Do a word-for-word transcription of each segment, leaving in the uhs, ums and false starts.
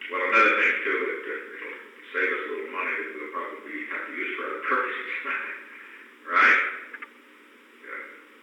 Well, another thing too, it, it'll save us a little money that we'll probably have to use for other purposes, right? Yeah.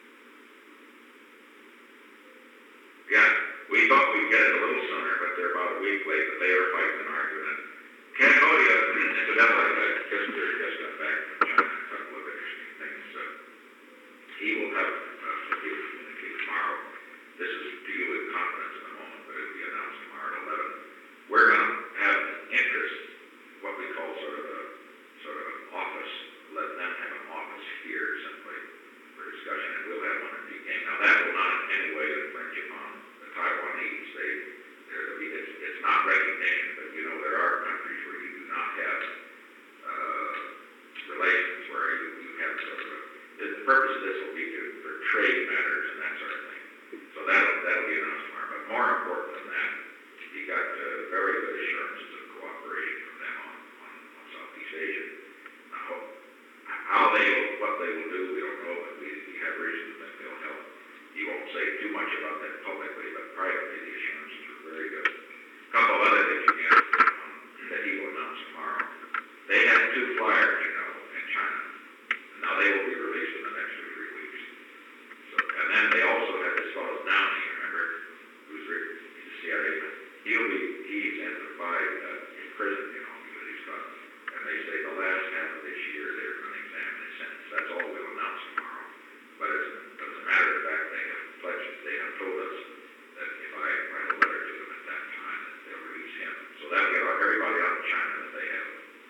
Yeah, we thought we'd get it a little sooner, but they're about a week late, but they are fighting and arguing. Cambodia, incidentally, I just, just got back from China, a couple of interesting things. Uh, he will have, uh, he will communicate tomorrow. This is to you in confidence in a moment, but it will be announced tomorrow at eleven. We're going to have interest, what we call sort of a sort of office, let them have an office here simply for discussion, and we'll have one in Peking. Now that will not in any way infringe upon the Taiwanese. They, it's, it's not recognition, but you know there are countries where you do not have uh, relations, where you, you have sort of a, the purpose of this will be to, for trade matters and that sort of thing. So that'll, that'll be announced tomorrow. But more important than that, he got uh, very good assurances of cooperation from them on, on, on Southeast Asia. Now, how they will, what they will do, we don't know, but we, we have reason to think they'll help. He won't say too much about that publicly, but privately the assurances are very good. A couple of other things again um, that he will announce tomorrow. They have two flyers, you know, in China. Now they will be released in the next two, three weeks. So, and then they also have this fellow Downey, remember, who's the C I A. He'll be, he's in the five, uh, in prison, you know, because he's got, and they say the last half of this year they're going to examine his sentence. That's all we'll announce tomorrow. But as, but as a matter of fact, they have pledged, they have told us that if I write a letter to them at that time, that they'll release him. So that'll get everybody out of China that they have.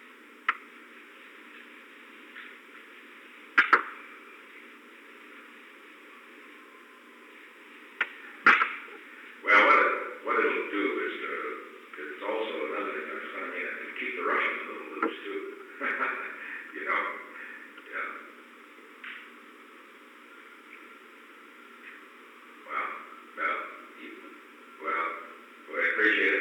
Well, what, it, what it'll do is, uh, it's also another thing that's going to mean it can keep the Russians a little loose too. You know? Yeah. Well, well, you, well, well, I appreciate